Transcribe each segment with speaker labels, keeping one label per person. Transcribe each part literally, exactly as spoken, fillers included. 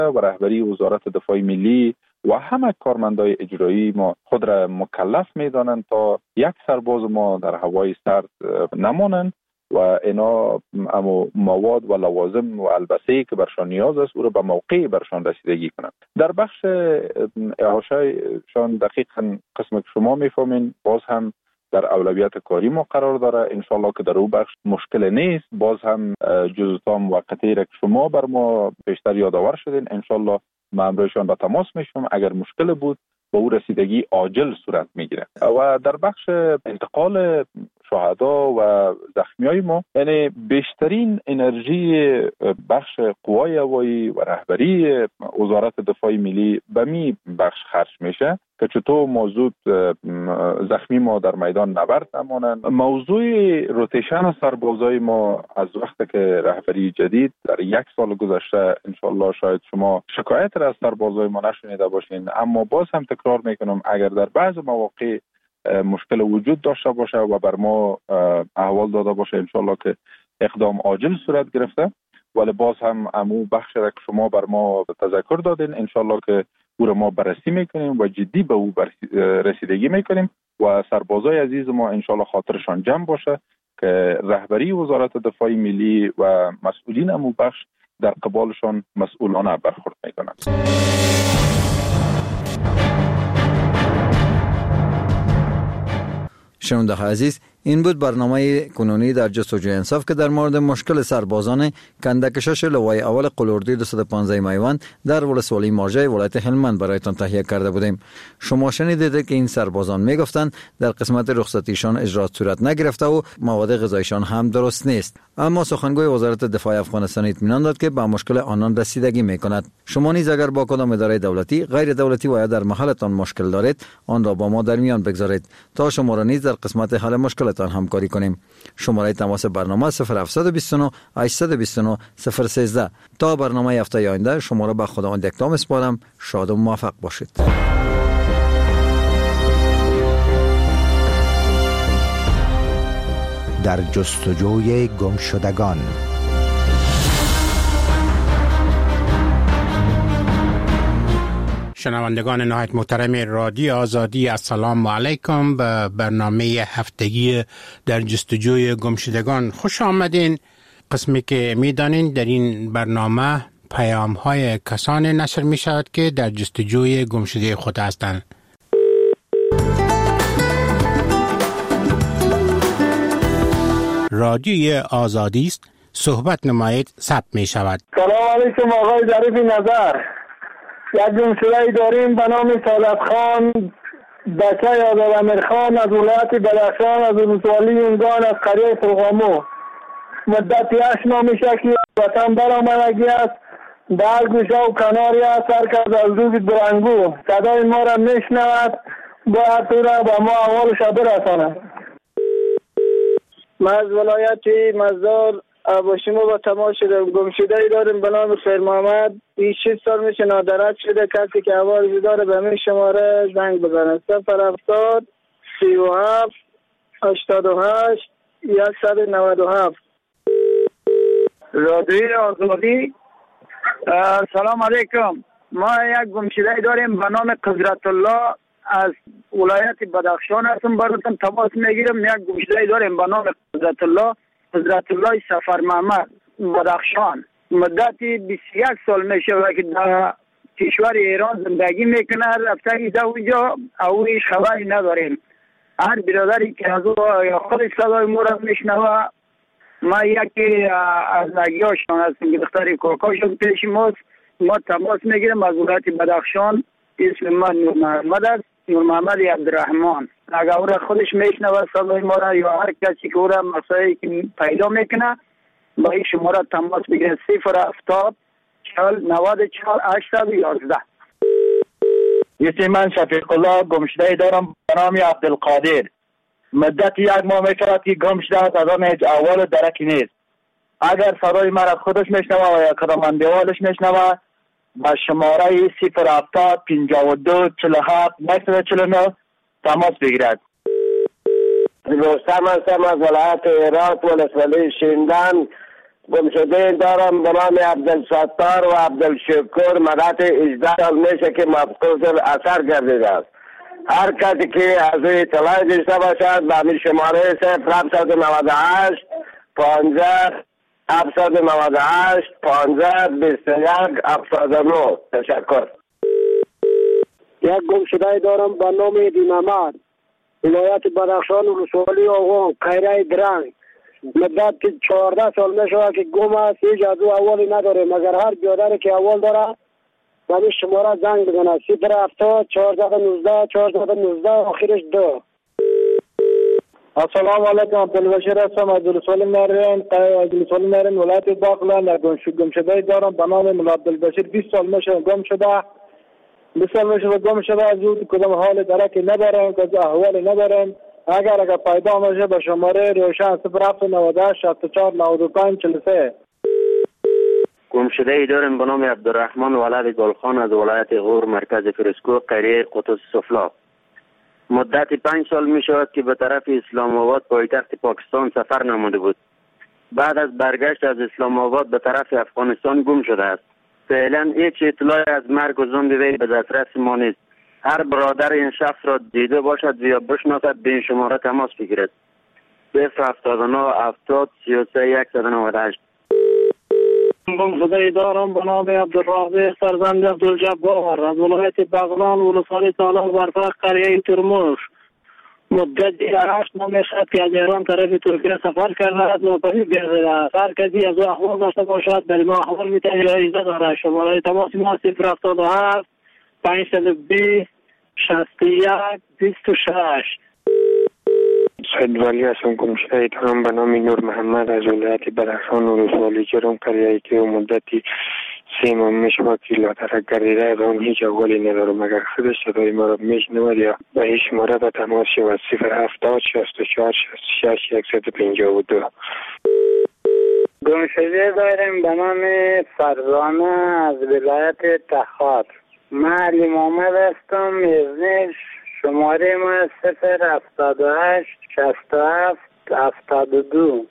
Speaker 1: و رهبری وزارت دفاع ملی و همه کارمندای اجرایی ما خود را مکلف میدانند تا یک سرباز ما در هوای سرد نمانند و اینا اما مواد و لوازم و البسه‌ای که برشان نیاز است او را به موقع برشان رسیدگی کنند. در بخش اعاشه‌شان دقیقاً قسم که شما میفهمین باز هم در اولویت کاری ما قرار داره. انشالله که در او بخش مشکل نیست. باز هم جزئیات موقتی را که شما بر ما بیشتر یادآور شدین انشالله ما امروزشان به تماس میشم. اگر مشکل بود با او رسیدگی عاجل صورت میگیره. و در بخش انتقال شهدا و زخمیای ما یعنی بیشترین انرژی بخش قوای هوایی و رهبری وزارت دفاع ملی به می بخش خرج میشه که چطور موضوع زخمی ما در میدان نبرد نمانند. موضوع روتیشن سربازای ما از وقتی که رهبری جدید در یک سال گذشته انشالله شاید شما شکایت را از سربازای ما نشنیده باشین، اما باز هم تکرار میکنم اگر در بعض مواقع مشکل وجود داشته باشه و بر ما احوال داده باشه انشالله که اقدام عاجل صورت گرفته، ولی باز هم امو بخش را که شما بر ما تذکر دادین انشالله که او را ما بررسی میکنیم و جدی به او رسیدگی میکنیم و سربازای عزیز ما انشالله خاطرشان جمع باشه که رهبری وزارت دفاع ملی و مسئولین امو بخش در قبالشان مسئولانه برخورد میکنند.
Speaker 2: شنونده عزیز، این بود برنامه کنونی در جستجوی انصاف که در مورد مشکل سربازان کندکشش لوای اول قلوردی دویست و پانزده میوند در ولسوالی مارجه ولایت هلمند برایتان تهیه کرده بودیم. شما شنیدید که این سربازان میگفتند در قسمت رخصتیشان اجرات صورت نگرفته و مواد غذایشان هم درست نیست، اما سخنگوی وزارت دفاع افغانستان اطمینان داد که به مشکل آنان رسیدگی میکند. شما نیز اگر با کدام اداره دولتی، غیر دولتی و یا در محلتان مشکل دارید آن را با ما در میان بگذارید تا شما را نیز در قسمت حل مشکلتان همکاری کنیم. شماره تماس برنامه صفر هفت دو نه هشت دو نه صفر یک سه. تا برنامه هفته آینده شما را به خداوند یکتا میسپارم. شاد و موفق باشید.
Speaker 3: در جستجوی گمشدگان.
Speaker 4: شنوندگان نهایت محترم رادیو آزادی، السلام علیکم. به برنامه هفتگی در جستجوی گمشدگان خوش آمدین. قسمی که میدانین در این برنامه پیام های کسان نشر می شود که در جستجوی گمشده خود هستند. رادیو آزادی است، صحبت نمایید ثبت می شود.
Speaker 5: سلام علیکم آقای ظریف نظر. یک گمشده داریم به نام سالت خان بچه آزاد امیر خان از ولایت بدخشان از ولسوالی یونگان از قریه پرغامو. مدتی هشت ماه میشه که وطن برآمدگی است. در گوشه و کناری است. هر کس از روز برنگو صدای ما را میشنود باید تو را به ما احوالش برساند. ما از ولایت مزار ابوشیمو با تماس شدم. گمشده‌ای داریم به نام خیر محمد. این شش سال میشه نادرد شده. کسی که حوالش داره به همین شماره زنگ بزنه. صفر هفتاد سی و هفت هشتاد و هشت صد و نود و هفت. رادیو آزادی. سلام علیکم. ما یک گمشده‌ای داریم به نام قدرت الله از ولایت بدخشان هستم. براتون تماس میگیرم. یک گمشده‌ای داریم به نام قدرت الله حضرت الله سفر محمد بدخشان. مدتی بیست و یک سال میشه که در کشور ایران زندگی میکنه. رفته ایده اونجا او هیچ خبری نداریم. هر برادری که از او یا خودش صدای ما را میشنوه. ما یکی از نگیاشان هستیم که دختری کوکاشون پیش ماست. ما تماس میگیرم از ولایت بدخشان. اسم من نور محمد است، نور محمد عبدالرحمن. اگر او را خودش میشنوه صدای ما را یا هر کسی که او را مسائلی که پیدا میکنه با این شماره تماس بگیره. صفر هفتاد چهل نود چهل هشتصد و یازده.
Speaker 6: اسم من شفیق الله گمشده دارم به نام عبدالقادر. مدت یک ماه میشود که گمشده است. از آن هیچ احوال درکی نیست. اگر صدای من را خودش میشنوه و یا کدام اندیوالش میشنوه با شماره صفر هفتاد پنجاه و دو چهل و هفت نهصد و چهل و نه تماس بگیرد.
Speaker 7: رستم هستم از ولایت هرات ولسوالی شیندن. گمشده دارم به نام عبدالستار و عبدالشکر. مدت هجده سال میشه که مفقود اثر گردیده است. هر کسی که از اطلاع داشته باشد به همین شماره صفر هفتصد و نود و هشت پانزده هفتصد و نود و هشت پانزده بیست و یک هفتاد و نه. تشکر.
Speaker 8: یک گمشده دارم به نام دینامد، ولایت بدخشان، ولسوالی آغان، قیره درنگ. مدت چهارده سال میشه که گم است، هیچ از او اولی نداره، مگر هر بیادری که اول داره به این شماره زنگ بزنه. صفر هفتاد چهارصد و نوزده چهارصد و نوزده آخرش دو.
Speaker 9: السلام علیکم. عبدالبشیر هستم از ولسوالی مرین، از ولسوالی مرین ولایت باغلان. گمشده دارم به نام مولا عبدالبشیر. بیست سال میشه گم شده. بیست سال میشه گم شده. از او کدام حال درکی ندارم، کدام احوالی ندارم. اگر اگر پیدا میشه به شماره روشن صفر هفت نود و هشت شصت و چهار نود و پنج چهل و سه.
Speaker 10: گمشده ای دارم به نام عبدالرحمن ولد گلخان از ولایت غور، مرکز فرسکو، قریه قطز سفلا. مدت پنج سال می شود که به طرف اسلام آباد پایتخت پاکستان سفر نموده بود. بعد از برگشت از اسلام آباد به طرف افغانستان گم شده است. فعلا هیچ اطلاعی از مرگ و زند وی به دسترس ما نیست. هر برادر این شخص را دیده باشد یا بشناسد به این شماره تماس بگیرد. صفر هفتاد و نه هفتاد سی و سه صد و نود و هشت.
Speaker 9: گمشده دارم به نام عبدالرازق فرزند عبدالجبار از ولایت بغلان، ولسوالی تالاب برفق، قریه ترموش. مدت هشت ماه میشد که از ایران طرف ترکیه سفر کرده است، ناپدید گردیده است. هر کسی از او احوال داشته باشد در ما احوال میتواند جایزه دارد. شماره تماس ما صفر هفتاد و هفت پانصد و بیست شصت و یک بیست و شش.
Speaker 11: سید ولی هستم. گمشده دارم به نام نور محمد از ولایت بدخشان، ولسوالی جرم، قریه که مدتی سه ماه میشه که لاترک گردیده از آن هیچ احوالی ندارم. اگر خودش صدای ما را میشنود یا به این شماره به تماس شود. صفر هفتاد شصت و چهار شصت و شش صد و پنجاه و دو.
Speaker 12: گمشده داریم به نام فرزانه از ولایت تخار. من علی محمد هستم. میزنش شماره ما صفر هفتاد و هشت شصت و هفت هفتاد و دو.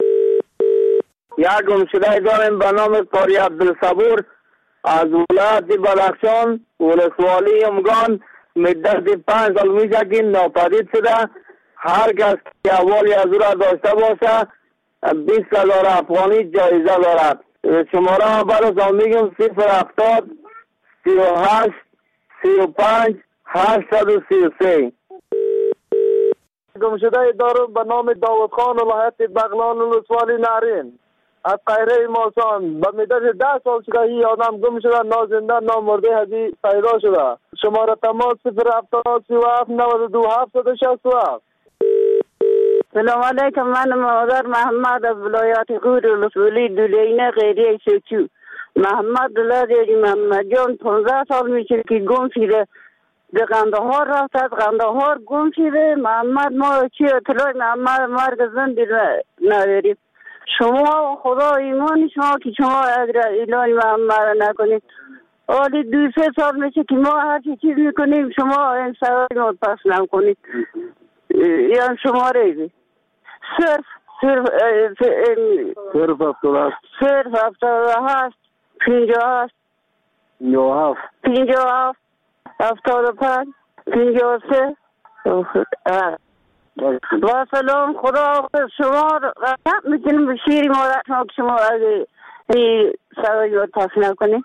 Speaker 5: یک گمشده داریم به نام قاری عبدالصبور از ولایت بدخشان، ولسوالی امگان. مدت پنج سال میشه که ناپدید شده. هر کس که احوالی از او را داشته باشه بیست هزار افغانی جایزه دارد. شماره برای میگم صفر هفتاد سی و هشت سی و پنج هشتصد و سی و سه.
Speaker 9: گمشده دارم به نام داود خان ولایت بغلان، ولسوالی نارین از قیره ماسان. به مدت ده سال شده این آدم گم شده، نازنده نامرده هدی پیدا شده. شماره تماس صفر هفتاد سی و هفت نود و دو هفتصد و شصت و هفت.
Speaker 13: سلام علیکم. من مادر محمد از ولایت غور، ولسوالی دولینه، قریه سوچو. محمد دلاری محمد جان پانزده سال میشه که گم شده. به قندهار رفت، از قندهار گم شده. محمد ما چی اطلاع محمد مرگ زندی نداریم. شما خدا ایمان شما که شما اگر اعلان محمد نکنید. حالی دو سه سال میشه که ما هر چیز میکنیم شما این سوال ما پس نکنید. یا شماره بی صرف صرف
Speaker 9: صرف هفتاد
Speaker 13: صرف هفتاد و هشت پینجاه هشت
Speaker 9: پینجاه هفت
Speaker 13: پینجاه هفت هفتاد و پنج پینجاه و سه. با سلام. خدا شما رحمت میکنیم به شیری مادر شما که شما اگه این سوال رو پس نکنید.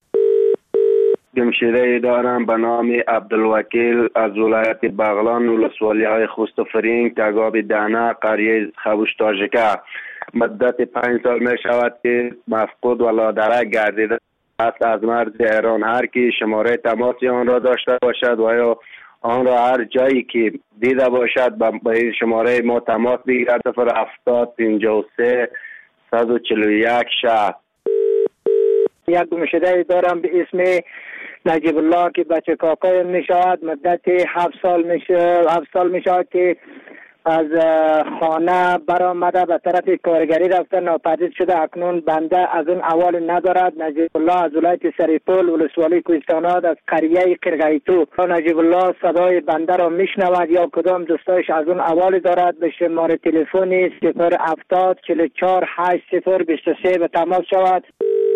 Speaker 10: گمشده دارم به نام عبدالوکیل از ولایت بغلان، ولسوالی های خوست و فرینگ، تگاب دانه، قریه خبوش تاجکه. مدت پنج سال می شود که مفقود و لادرک گردیده است از مرز ایران. هر کی شماره تماسی آن را داشته باشد و یا آن را هر جایی که دیده باشد به این شماره ما تماس بگیرد. صفر هفتاد پنجاه و سه صد و چهل و یک شهر.
Speaker 8: یک گمشده دارم به اسم نجیب الله که بچه کاکای می شود. مدت هفت سال میشه هفت سال می شود که از خانه برآمده به طرف کارگری رفته ناپدید شده. اکنون بنده از اون احوال ندارد. نجیب الله از ولایت سریپول ولسوالی کوهستانات از قریه قرقیتو. نجیب الله صدای بنده را میشنود یا کدام دوستایش از اون احوال دارد به شماره تلفنی صفر هفتاد چهل و چهار هشت صفر بیست و سه به تماس شود.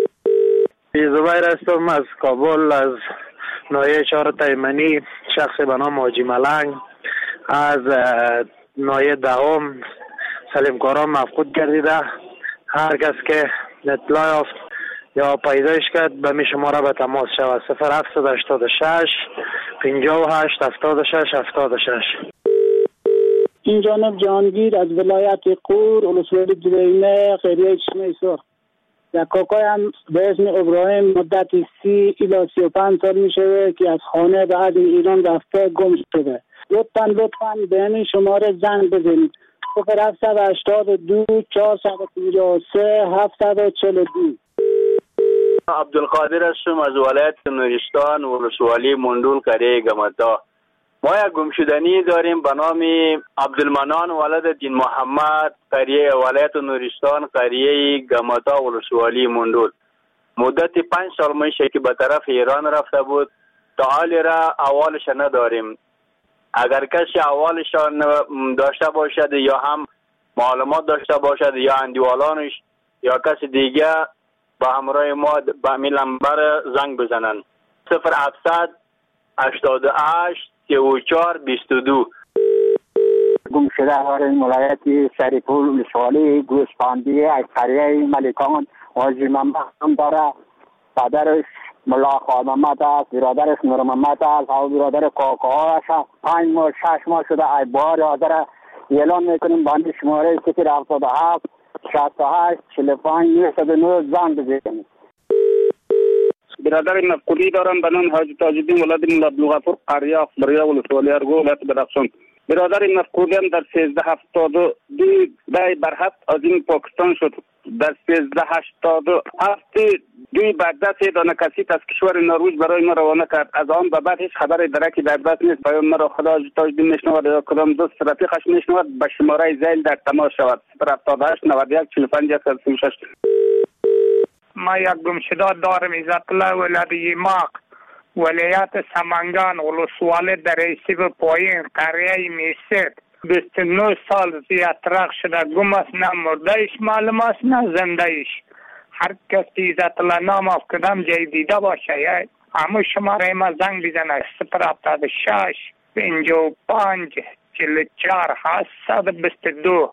Speaker 14: زبیر هستم از کابل، از نایه چهار تیمنی، شخص به نام حاجی ملنگ. از نایه دهم سلیمکاران مفقود گردیده. هر کس که اطلاع یافت یا پیدایش کرد به می شماره به تماس شود. صفر هفتصد و هشتاد و شش پنجاه و هشت هفتاد و شش هفتاد و شش.
Speaker 9: این جانب جهانگیر از ولایت قور ولسوالی درینه قریه چشمه سرخ. یک کاکای هم به اسم ابراهیم مدت سی الی سی و پنج سال می شده که از خانه به عدن ایران رفته گم شده. لطفاً لطفاً به همین شماره زنگ بزنید. صفر هفتصد و هشتاد و دو چهارصد و پنجاه و سه هفتصد و چهل و دو.
Speaker 15: عبدالقادر هستم از ولایت نورستان ولسوالی مندول قریه گمتا. ما یک گمشدنی داریم به نام عبدالمنان ولد دین محمد، قریه ولایت نورستان قریه گمتا ولسوالی مندول. مدت پنج سال میشه که به طرف ایران رفته بود. تا حال را احوالش نداریم. اگر کسی احوالشان داشته باشد یا هم معلومات داشته باشد یا اندیوالانش یا کسی دیگه با همراه ما به می نمبر زنگ بزنن. صفر هفتصد هشتاد و هشت سی و چهار بیست و دو.
Speaker 16: گم شده داریم ولایت سریپول ولسوالی گوسفندی از قریه ملکان. حاجی محمد هم داره، پدرش ملا خواهد محمد است، برادرش نور محمد است و برادر کاکاهاش است. پنج ماه شش ماه شده ای بار حاضر اعلان میکنیم بند شماره صفر هفتاد و هفت شصت و هشت چهل و پنج نود و نه زنگ بزنید.
Speaker 17: برادر مفقودی دارم به نام حاجی تاج الدین ولد ملا عبدالغفور قریه اخباریه ولسوالی ارگو ولایت بدخشان. برادر مفقودی هم در سیزده هفتاد و دو دای برحت از این پاکستان شد. در سیزده هشتاد و هفت دوی بغداد دانه کسی از کشور نروژ برای ما روانه کرد. از آن به بعد هیچ خبر درکی در دست نیست. پیام مرا خدا حاجی تاج الدین میشنود یا کدام دوست رفیقش میشنود به شماره زیل در تماس شود. صفر هفتاد و هشت نود و یک چهل و پنج سی و شش.
Speaker 18: ما یک گمشده دارم عزت الله ولادی ماق ولایت سمنگان ولسوالی در ایسیب پایین قریه میسید. بیست و نه سال زیادترک شده گم است. نه مردهش معلوم است نه زندهش. هر کسی عزت الله نام از کدام جای دیده باشه همون شماره ما زنگ بزنه. صفر هفتاد و شش پنجاه و پنج چهل و چهار هشتصد و بیست و دو.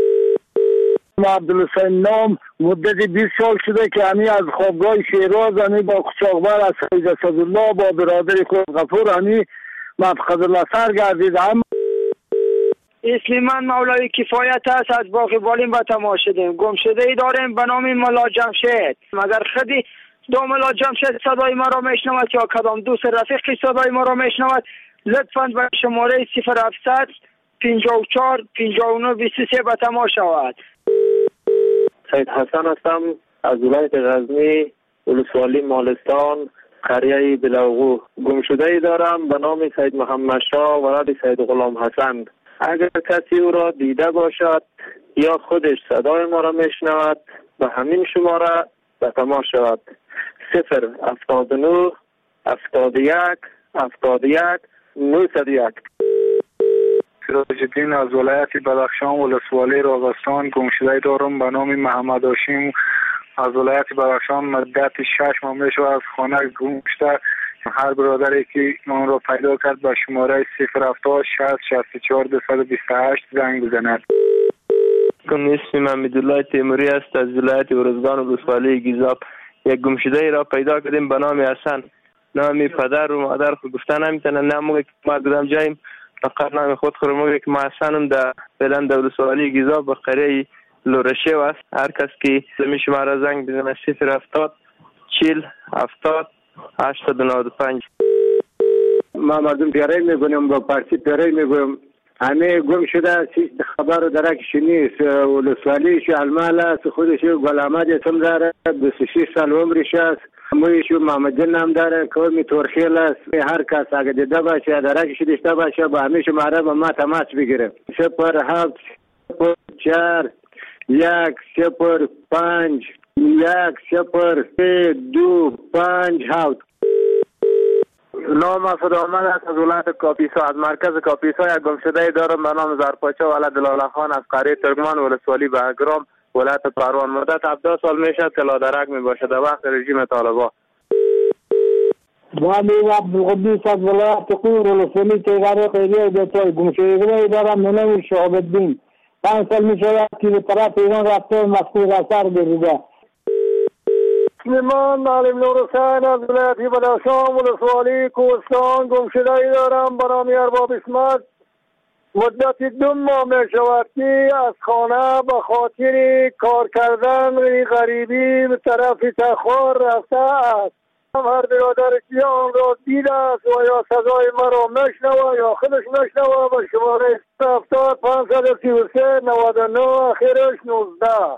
Speaker 19: ما عبدالحسین نام مدت بیست سال شده که همی از خوابگاه شیراز همی با قچاقبر از سید اسدالله با برادر خود غفور همی مفقد الله سر گردید. هم
Speaker 5: اسلیمان مولای کفایت است از باقی بالین و تماس شدیم. گم شده ای داریم به نام ملا جمشید. مگر خودی دو ملا جمشید صدای ما را میشنود یا کدام دوست رفیقی صدای ما را میشنود لطفاً به شماره صفر هفتصد پنجاه و چهار پنجاه و نه بیست و سه به تماس شود.
Speaker 20: سید حسن هستم از ولایت غزنی ولسوالی مالستان قریه بلاغو. گم شده ای دارم به نام سید محمد شاه ولد سید غلام حسن. اگر کسی او را دیده باشد یا خودش صدای ما را میشنود به همین شماره به تماس شود. صفر هفتاد و نه هفتاد و یک هفتاد و یک نود و یک.
Speaker 21: سراج الدین از ولایت بدخشان ولسوالی راغستان. گمشده دارم به نام محمد هاشم از ولایت بدخشان. مدت شش ماه میشه از خانه گم شده. هر برادری که من را پیدا کرد به شماره صفر هفتاد شصت شصت و چهار دویست و بیست و هشت زنگ بزند.
Speaker 22: اسم حمیدالله تیموری است از ولایت ارزگان ولسوالی گیزاب. یک گمشده ای را پیدا کردیم به نام حسن. نام پدر و مادر خود گفتن نمیتونه. نموگه که ما کدام جاییم فقط نام خود خود موگه که ما حسنم در فعلا در ولسوالی گیزاب به قریه لورشه است. هر کس که زمین شما را زنگ بزنه صفر هفتاد چهل هفتاد هشتاد و نود و پنج.
Speaker 19: ما مردم پیاره میگویم با پارسی پیاره میگویم همه گم شده چیز خبر درکش نیست. ولسوالیش المال است. خودش گل احمد اسم داره. بیست و شش سال عمرش است.
Speaker 8: مویشو محمد جن هم داره کورمی تورخیل است. هر کس اگه دیده باشه درکش داشته باشه با همین شماره با ما تماس بگیره. صفر هفت صفر چهار یک صفر پنج یک صفر سه دو پنج هفت.
Speaker 22: نام مسعود احمد است از ولایت کاپیسا. از مرکز کاپیسا یک گمشده دارم به نام زرپاچه ولد لاله خان از قریه ترکمان ولسوالی بهگرام ولایت پروان. مدت هفده سال میشد که لادرک می باشد در وقت رژیم طالبان.
Speaker 9: وامی عبدالقدوس از ولایت قور ولسوالی تیغاره قیریه دیتای گمشدگی دارم به نام شهاب الدین. پنج سال می شود که به طرف ایران رفته مفقود اثر بریده.
Speaker 19: سلیمان معلم نور حسین از ولایت بدخشان ولسوالی کوهستان گمشده‌ای دارم به نام ارباب اسمت. مدت دو ماه می شود که از خانه به خاطر کار کردن غریبی به طرف تخار رفته است. هر برادر که آن را دیده است و یا صدای مرا مشنوه یا خودش مشنوه به شماره هفتاد پانصد و سی و سه نود و نه آخرش نوزده.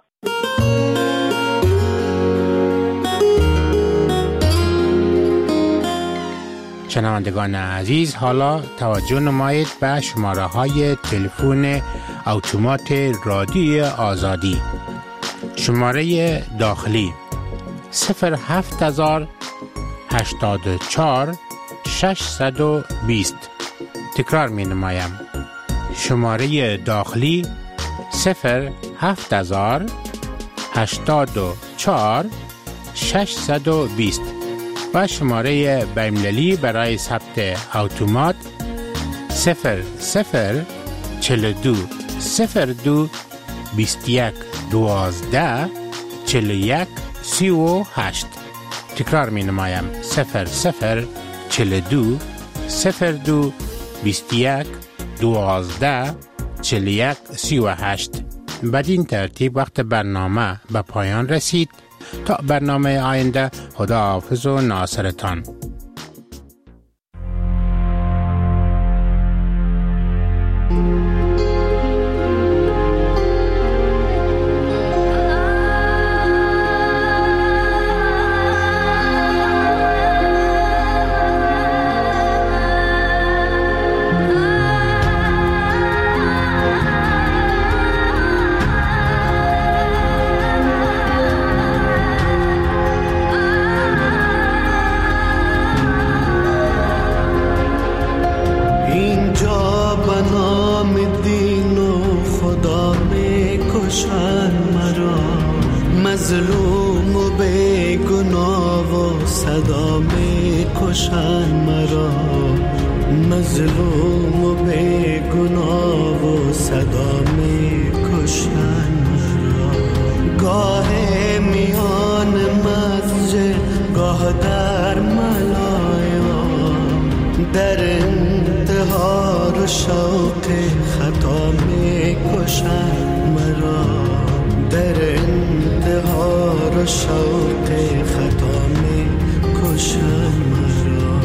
Speaker 4: شنوندگان عزیز، حالا توجه نمایید به شماره های تلفن اتومات رادیوی آزادی. شماره داخلی صفر هفت هزار هشتاد و چهار ششصد و بیست. تکرار می نمایم. شماره داخلی صفر هفت هزار هشتاد و چهار ششصد و بیست و شماره بین‌المللی برای ثبت اتومات صفر صفر چهل و دو صفر دو بیست و یک دوازده چهل و یک سی و هشت. تکرار می نمایم. صفر صفر چهل و دو صفر دو بیست و یک دوازده چهل و یک سی و هشت. بدین ترتیب وقت برنامه به پایان رسید. تا برنامه آینده، خدا حافظ و ناصرتان.
Speaker 1: مظلوم و بیگناه و صدا می کشن مرا. مظلوم و بیگناه و صدا می کشن مرا. گاه میان مسجد گاه در ملایا، در انتحار و شوق خطا می کشن مرا. در انتحار و شوق خطا می کشن مرا.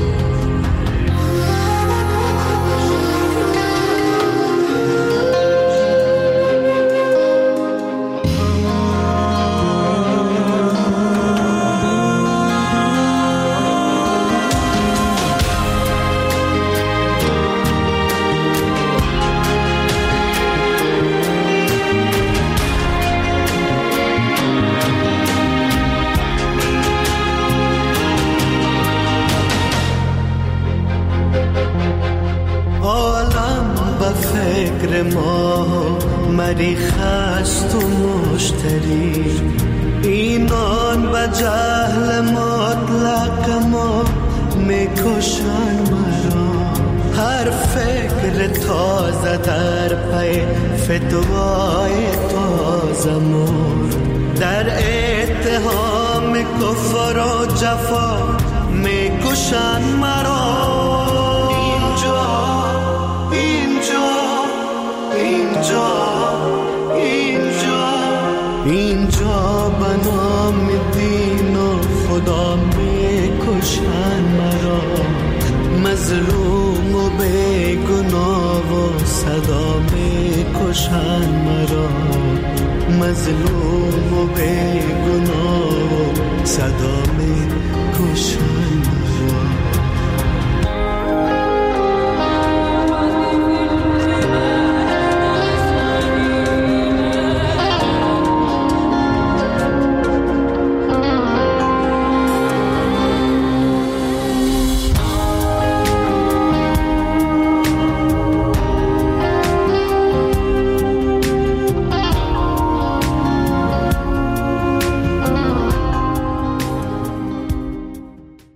Speaker 1: فکر ما مریخ است و مشتری، اینان و جهل مطلق ما میکشن مرا. هر فکر تازه در پی فتوای تازه مرد، در اتهام کفر و جفا میکشن مرا. اینجا اینجا اینجا به نام دین و خدا میکشن مرا. مظلوم و بیگناه و صدا میکشن مرا. مظلوم و بیگناه و صدا میکشن کشم